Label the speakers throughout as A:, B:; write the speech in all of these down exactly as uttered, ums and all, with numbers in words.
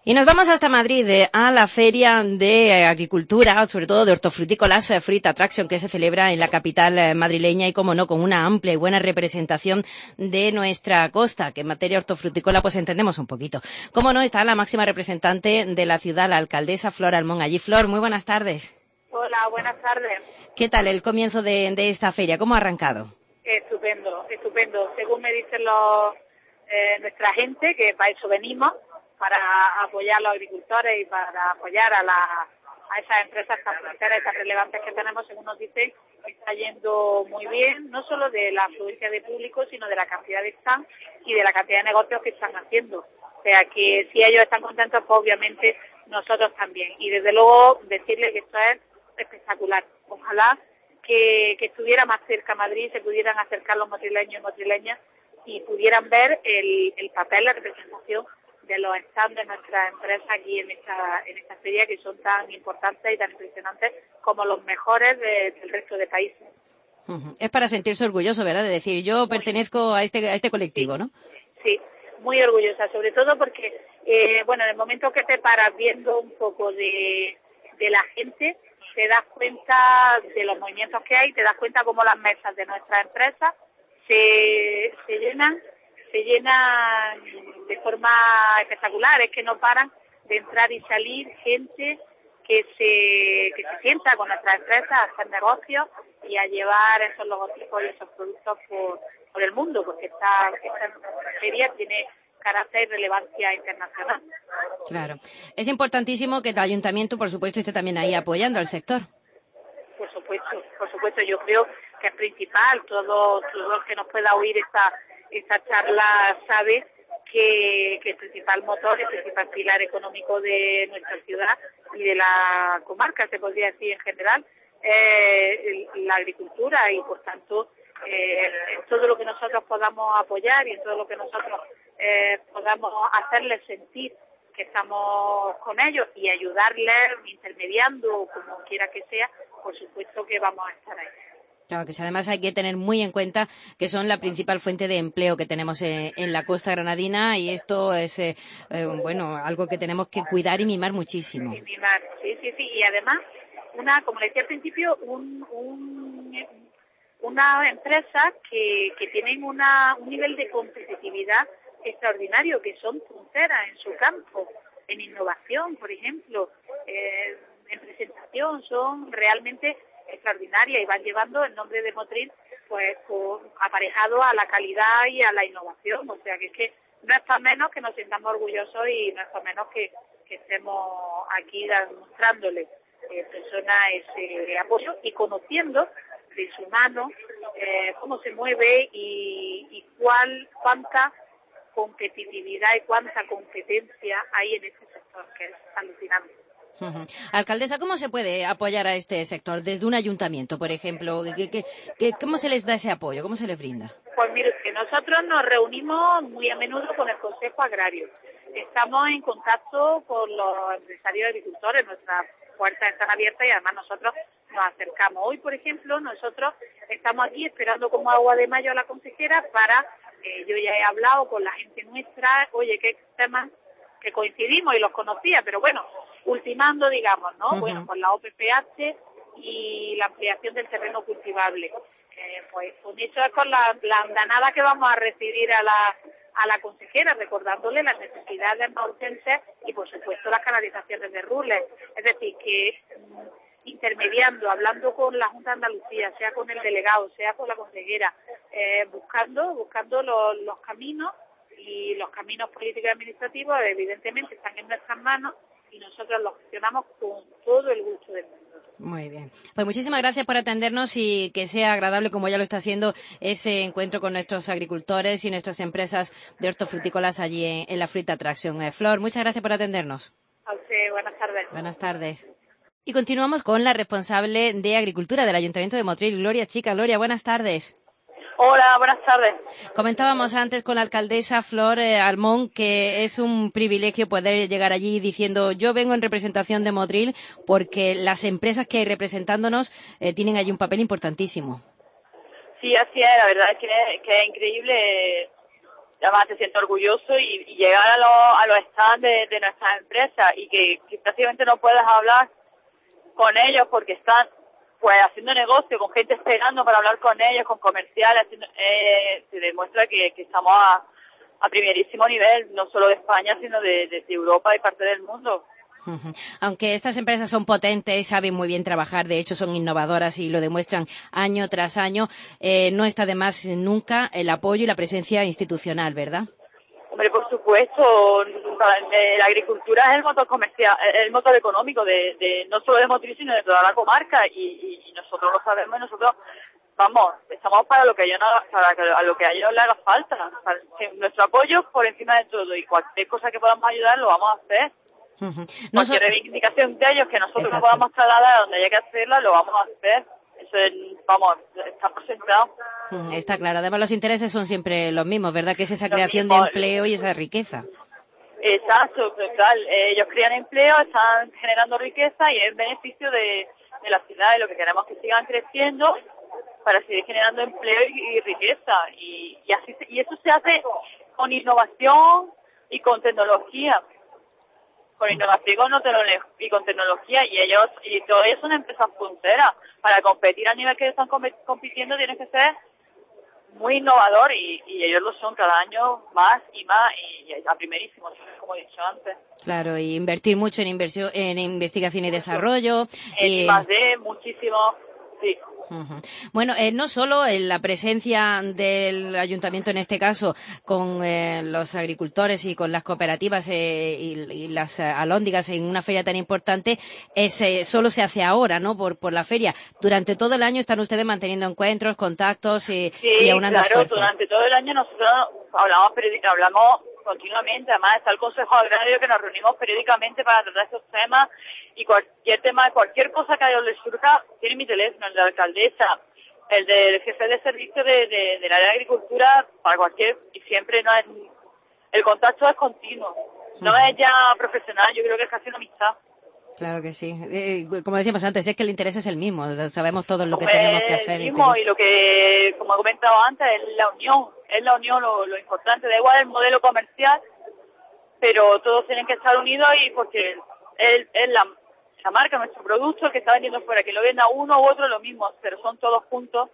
A: Y nos vamos hasta Madrid, eh, a la Feria de eh, Agricultura, sobre todo de hortofrutícolas, eh, Fruit Attraction, que se celebra en la capital eh, madrileña y, como no, con una amplia y buena representación de nuestra costa, que en materia hortofrutícola pues entendemos un poquito. Como no, está la máxima representante de la ciudad, la alcaldesa Flor Almón. Allí, Flor, muy buenas tardes.
B: Hola, buenas tardes.
A: ¿Qué tal el comienzo de, de esta feria? ¿Cómo ha arrancado?
B: Estupendo, estupendo. Según me dicen los, eh, nuestra gente, que para eso venimos, para apoyar a los agricultores y para apoyar a, la, a esas empresas tan fronteras, tan relevantes que tenemos, según nos dicen, está yendo muy bien, no solo de la afluencia de público, sino de la cantidad de stands y de la cantidad de negocios que están haciendo. O sea, que si ellos están contentos, pues obviamente nosotros también. Y desde luego decirles que esto es espectacular. Ojalá que, que estuviera más cerca Madrid, se pudieran acercar los madrileños y madrileñas y pudieran ver el, el papel, la representación de los stands de nuestras empresas aquí en esta en esta feria, que son tan importantes y tan impresionantes como los mejores de, del resto de países.
A: Uh-huh. Es para sentirse orgulloso, ¿verdad? De decir, yo muy pertenezco a este a este colectivo,
B: sí,
A: ¿no?
B: Sí, muy orgullosa, sobre todo porque, eh, bueno, en el momento que te paras viendo un poco de, de la gente, te das cuenta de los movimientos que hay, te das cuenta cómo las mesas de nuestras empresas se, se llenan, se llenan de forma espectacular. Es que no paran de entrar y salir gente que se, que se sienta con nuestras empresas a hacer negocios y a llevar esos logotipos y esos productos por, por el mundo, porque esta, esta feria tiene carácter y relevancia internacional.
A: Claro. Es importantísimo que el ayuntamiento, por supuesto, esté también ahí apoyando al sector.
B: Por supuesto, por supuesto. Yo creo que es principal. Todo, todo el que nos pueda oír esta, esta charla sabe que, que el principal motor, el principal pilar económico de nuestra ciudad y de la comarca, se podría decir en general, es la agricultura, y por tanto eh, en todo lo que nosotros podamos apoyar y en todo lo que nosotros eh, podamos hacerles sentir que estamos con ellos y ayudarles intermediando, como quiera que sea, por supuesto que vamos a estar ahí.
A: Claro, que además hay que tener muy en cuenta que son la principal fuente de empleo que tenemos eh, en la costa granadina, y esto es, eh, eh, bueno, algo que tenemos que cuidar y mimar muchísimo.
B: Y mimar, sí, sí, sí. Y además, una, como le decía al principio, un, un, una empresa que, que tienen una, un nivel de competitividad extraordinario, que son punteras en su campo, en innovación, por ejemplo, eh, en presentación, son realmente extraordinarias y van llevando el nombre de Motril pues por, aparejado a la calidad y a la innovación. O sea que es que no es para menos que nos sintamos orgullosos y no es para menos que, que estemos aquí demostrándole eh, personas ese apoyo y conociendo de su mano eh, cómo se mueve y, y cuál cuánta competitividad y cuánta competencia hay en este sector, que es alucinante.
A: Uh-huh. Alcaldesa, ¿cómo se puede apoyar a este sector desde un ayuntamiento, por ejemplo? ¿Qué, qué, qué, ¿Cómo se les da ese apoyo? ¿Cómo se les brinda?
B: Pues mire, que nosotros nos reunimos muy a menudo con el Consejo Agrario. Estamos en contacto con los empresarios agricultores, nuestras puertas están abiertas y además nosotros nos acercamos. Hoy, por ejemplo, nosotros estamos aquí esperando como agua de mayo a la consejera para, eh, yo ya he hablado con la gente nuestra, oye, qué temas que coincidimos y los conocía, pero bueno, ultimando, digamos, ¿no? Uh-huh. Bueno, con la O P P H y la ampliación del terreno cultivable. Eh, pues con eso es con la, la andanada que vamos a recibir a la a la consejera, recordándole las necesidades más urgentes y, por supuesto, las canalizaciones de Rules. Es decir, que mm, intermediando, hablando con la Junta de Andalucía, sea con el delegado, sea con la consejera, eh, buscando buscando los, los caminos, y los caminos políticos y administrativos evidentemente están en nuestras manos y nosotros los gestionamos con todo el gusto del mundo.
A: Muy bien. Pues muchísimas gracias por atendernos y que sea agradable, como ya lo está haciendo, ese encuentro con nuestros agricultores y nuestras empresas de hortofrutícolas allí en, en la Fruit Attraction. Eh, Flor, muchas gracias por atendernos.
B: A usted, buenas tardes.
A: Buenas tardes. Y continuamos con la responsable de Agricultura del Ayuntamiento de Motril, Gloria Chica. Gloria, buenas tardes.
C: Hola, buenas tardes.
A: Comentábamos antes con la alcaldesa Flor eh, Almón que es un privilegio poder llegar allí diciendo yo vengo en representación de Motril porque las empresas que hay representándonos eh, tienen allí un papel importantísimo.
C: Sí, así es, la verdad es que, que es increíble. además te sientes orgulloso y, y llegar a, los a los stands de, de nuestras empresas y que, que prácticamente no puedas hablar con ellos porque están pues haciendo negocio, con gente esperando para hablar con ellos, con comerciales, haciendo, eh, se demuestra que, que estamos a, a primerísimo nivel, no solo de España, sino de, de, de Europa y parte del mundo.
A: Uh-huh. Aunque estas empresas son potentes, saben muy bien trabajar, de hecho son innovadoras y lo demuestran año tras año, eh, no está de más nunca el apoyo y la presencia institucional, ¿verdad?
C: Hombre, por supuesto, la agricultura es el motor comercial, el motor económico de, de no solo de Motril, sino de toda la comarca y, y, y nosotros lo sabemos y nosotros, vamos, estamos para lo que a ellos, no, para a lo que a ellos les haga falta. Para, nuestro apoyo por encima de todo y cualquier cosa que podamos ayudar lo vamos a hacer.
A: Uh-huh. No
C: cualquier
A: so-
C: reivindicación de ellos que nosotros
A: Exacto.
C: no podamos trasladar a donde haya que hacerla, lo vamos a hacer. Eso es, vamos, está por sentado.
A: Uh, está claro. Además, los intereses son siempre los mismos, ¿verdad? Que es esa
C: Lo
A: creación
C: mismo.
A: de empleo y esa riqueza.
C: Exacto, total. Eh, ellos crean empleo, están generando riqueza y es en beneficio de, de la ciudad y lo que queremos es que sigan creciendo para seguir generando empleo y, y riqueza. Y, y, así se, y eso se hace con innovación y con tecnología. Con innovación y con, tecno- y con tecnología y ellos, y todo eso son empresas punteras. Para competir al nivel que están com- compitiendo tienes que ser muy innovador y, y ellos lo son cada año más y más y, y a primerísimo, como he dicho antes.
A: Claro, y invertir mucho en inversión, en investigación y desarrollo.
C: En
A: y...
C: I más D, muchísimo, sí.
A: Uh-huh. Bueno, eh, no solo en la presencia del ayuntamiento en este caso con eh, los agricultores y con las cooperativas eh, y, y las eh, alhóndigas en una feria tan importante, es, eh, solo se hace ahora, ¿no? Por, por la feria. Durante todo el año están ustedes manteniendo encuentros, contactos y,
C: Sí,
A: y aunando
C: claro,
A: esfuerzos.
C: durante todo el año nosotros hablamos, periódic- hablamos continuamente, además está el Consejo Agrario que nos reunimos periódicamente para tratar estos temas y cualquier tema, cualquier cosa que a ellos les surja, tiene mi teléfono, el de la alcaldesa, el del jefe de servicio de, de, del área de agricultura, para cualquier, y siempre no es, el contacto es continuo, no
A: Uh-huh.
C: es ya profesional, yo creo que es casi una amistad.
A: Claro que sí. Eh, como decíamos antes, es que el interés es el mismo. Sabemos todos lo que
C: Pues
A: tenemos que hacer.
C: el mismo,
A: y
C: y lo que, como he comentado antes, es la unión, es la unión lo, lo importante, da igual el modelo comercial, pero todos tienen que estar unidos y porque es, es la, la marca, nuestro producto, el que está vendiendo fuera, que lo venda uno u otro lo mismo, pero son todos juntos,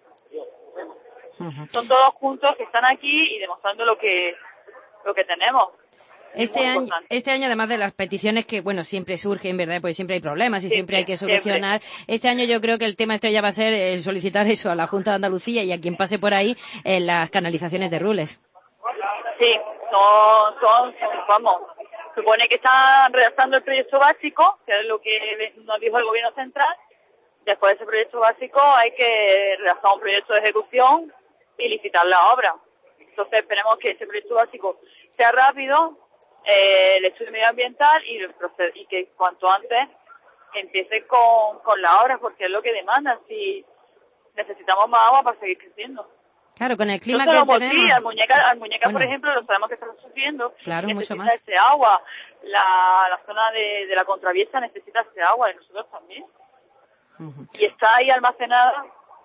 A: Uh-huh.
C: son todos juntos que están aquí y demostrando lo que lo que tenemos.
A: Este año, este año, además de las peticiones que, bueno, siempre surgen, ¿verdad? Porque siempre hay problemas y siempre, siempre hay que solucionar. Siempre. Este año yo creo que el tema estrella va a ser el solicitar eso a la Junta de Andalucía y a quien pase por ahí en las canalizaciones de Rules.
C: Sí, son, son, son, vamos, supone que están redactando el proyecto básico, que es lo que nos dijo el Gobierno Central. Después de ese proyecto básico hay que redactar un proyecto de ejecución y licitar la obra. Entonces esperemos que ese proyecto básico sea rápido, eh, el estudio medioambiental y, el proceso, y que cuanto antes empiece con, con la obra, porque es lo que demanda. Si necesitamos más agua para seguir creciendo.
A: Claro, con el clima
C: no
A: que
C: por
A: tenemos.
C: Sí, al muñeca, al muñeca
A: bueno,
C: por ejemplo, lo sabemos que está sufriendo.
A: Claro,
C: necesita
A: mucho más.
C: ese agua. La, la zona de, de la contraviesa necesita ese agua y nosotros también. Uh-huh. Y está ahí almacenada,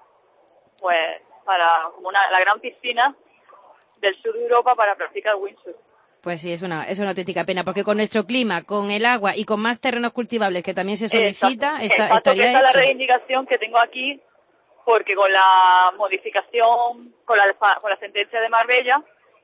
C: pues, para como una, la gran piscina del sur de Europa para practicar windsurf.
A: Pues sí, es una, es una auténtica pena, porque con nuestro clima, con el agua y con más terrenos cultivables que también se solicita,
C: exacto,
A: está,
C: exacto,
A: estaría
C: que esa
A: hecho.
C: es la reivindicación que tengo aquí, porque con la modificación, con la, con la sentencia de Marbella,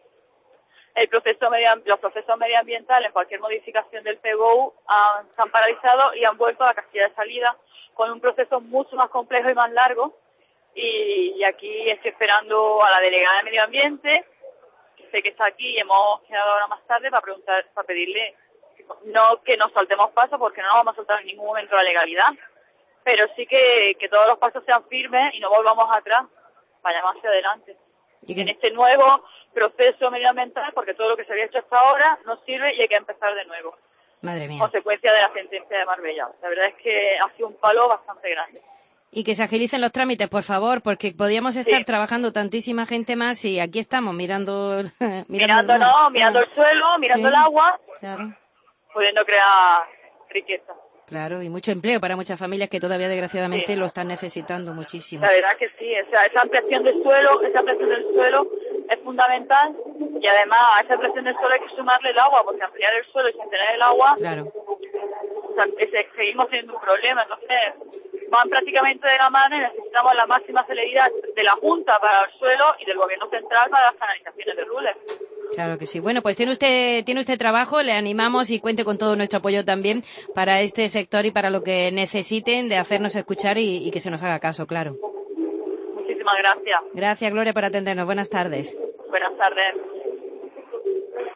C: el proceso medio, los procesos medioambientales en cualquier modificación del P G O U han, se han paralizado y han vuelto a la casilla de salida con un proceso mucho más complejo y más largo. Y, y aquí estoy esperando a la delegada de Medio Ambiente, que sé que está aquí y hemos quedado ahora más tarde para preguntar, para pedirle no que nos saltemos pasos, porque no nos vamos a saltar en ningún momento la legalidad, pero sí que, que todos los pasos sean firmes y no volvamos atrás, vayamos hacia adelante. ¿Y en este nuevo proceso medioambiental, porque todo lo que se había hecho hasta ahora no sirve y hay que empezar de nuevo.
A: Madre mía.
C: Consecuencia de la sentencia de Marbella. La verdad es que ha sido un palo bastante grande.
A: Y que se agilicen los trámites, por favor, porque podíamos estar
C: sí.
A: trabajando tantísima gente más y aquí estamos mirando...
C: mirando, mirando no, mirando el suelo, mirando sí, el agua,
A: claro.
C: pudiendo crear riqueza.
A: Claro, y mucho empleo para muchas familias que todavía desgraciadamente
C: sí.
A: lo están necesitando muchísimo.
C: La verdad que sí, o sea, esa ampliación del suelo, esa ampliación del suelo es fundamental, y además a esa presión del suelo hay que sumarle el agua, porque ampliar el suelo sin tener el agua,
A: claro,
C: o sea, ese, seguimos teniendo un problema. Entonces van prácticamente de la mano y necesitamos la máxima celeridad de la Junta para el suelo y del Gobierno central para las canalizaciones de Rules.
A: Claro que sí. Bueno, pues tiene usted tiene usted trabajo, le animamos y cuente con todo nuestro apoyo también para este sector y para lo que necesiten de hacernos escuchar y, y que se nos haga caso, claro.
C: Muchísimas gracias.
A: Gracias, Gloria, por atendernos. Buenas tardes.
C: Buenas tardes.